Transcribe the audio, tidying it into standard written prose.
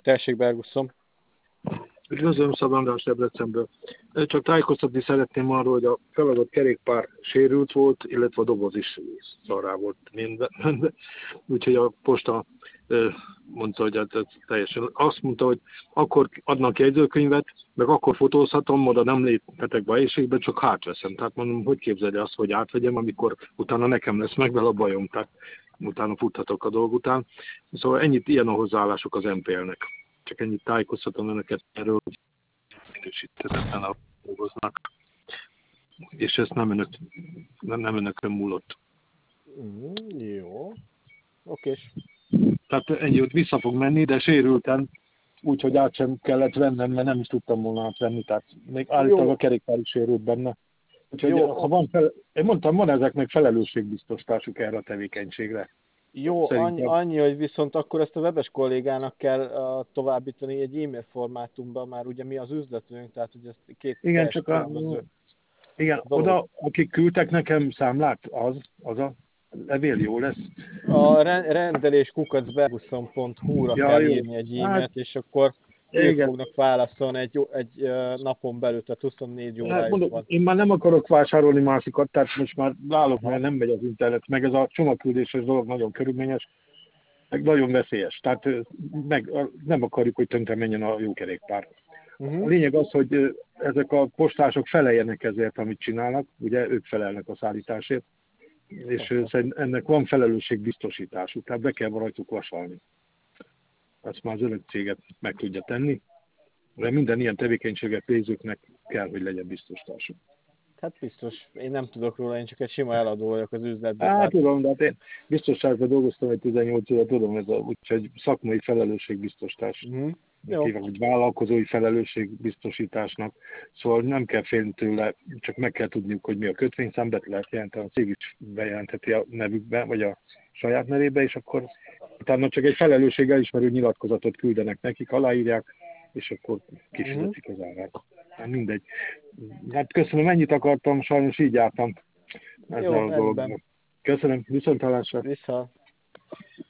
Tessék, Bergusszom. Üdvözlöm, Szabó András Debrecenből. Csak tájékoztatni szeretném arról, hogy a feladott kerékpár sérült volt, illetve a doboz is szarrá volt minden. Úgyhogy a posta mondta, hogy hát teljesen azt mondta, hogy akkor adnak jegyzőkönyvet, meg akkor fotózhatom, oda nem léphetek be helyiségbe, csak hátveszem. Tehát mondom, hogy képzelje azt, hogy átvegyem, amikor utána nekem lesz meg vele a bajom, tehát utána futhatok a dolg után. Szóval ennyit, ilyen a hozzáállások az MPL-nek. Csak ennyit tájékoztatom önöket erről, hogy minősíthetetlen a dolgoznak. És ezt nem önökön múlott. Jó. Okés. Tehát ennyi, hogy vissza fog menni, de sérülten, úgyhogy át sem kellett vennem, mert nem is tudtam volna átvenni, tehát még állítólag a kerékpár is sérült benne. Úgyhogy ha van én mondtam, van ezeknek felelősségbiztosításuk erre a tevékenységre. Jó, annyi, hogy viszont akkor ezt a webes kollégának kell továbbítani egy e-mail formátumban, már ugye mi az üzletünk, tehát hogy ezt két igen, csak igen, oda, akik küldtek nekem számlát, az a levél jó lesz. A rendelés kukacberguszon.hu-ra kell írni egy e-mailt, és akkor ők fognak válaszolni egy napon belül, tehát 24 órájuk van. Én már nem akarok vásárolni másikat, tehát most már válok, mert nem megy az internet, meg ez a csomagküldéses dolog nagyon körülményes, meg nagyon veszélyes, tehát nem akarjuk, hogy tönkre menjen a jó kerékpár. A lényeg az, hogy ezek a postások feleljenek ezért, amit csinálnak, ugye ők felelnek a szállításért, és ennek van felelősségbiztosításuk, tehát be kell rajtuk vasalni. Ezt már az önök céget meg tudja tenni, de minden ilyen tevékenységet végzőknek kell, hogy legyen biztosításuk. Hát biztos. Én nem tudok róla, én csak egy sima eladó vagyok az üzletben. Hát tudom, de hát én biztonságban dolgoztam egy 18 éve, tudom, ez úgyhogy szakmai felelősségbiztosítás. Vagy vállalkozói felelősségbiztosításnak. Szóval nem kell félni tőle, csak meg kell tudniuk, hogy mi a kötvényszám, be lehet jelenteni, a cég is bejelentheti a nevükbe, vagy a saját nevébe, és akkor utána csak egy felelősség elismerő nyilatkozatot küldenek nekik, aláírják, és akkor kifizetik az árát. Hát mindegy. Hát köszönöm, ennyit akartam, sajnos így jártam ezzel a dologban. Köszönöm, viszontlátásra.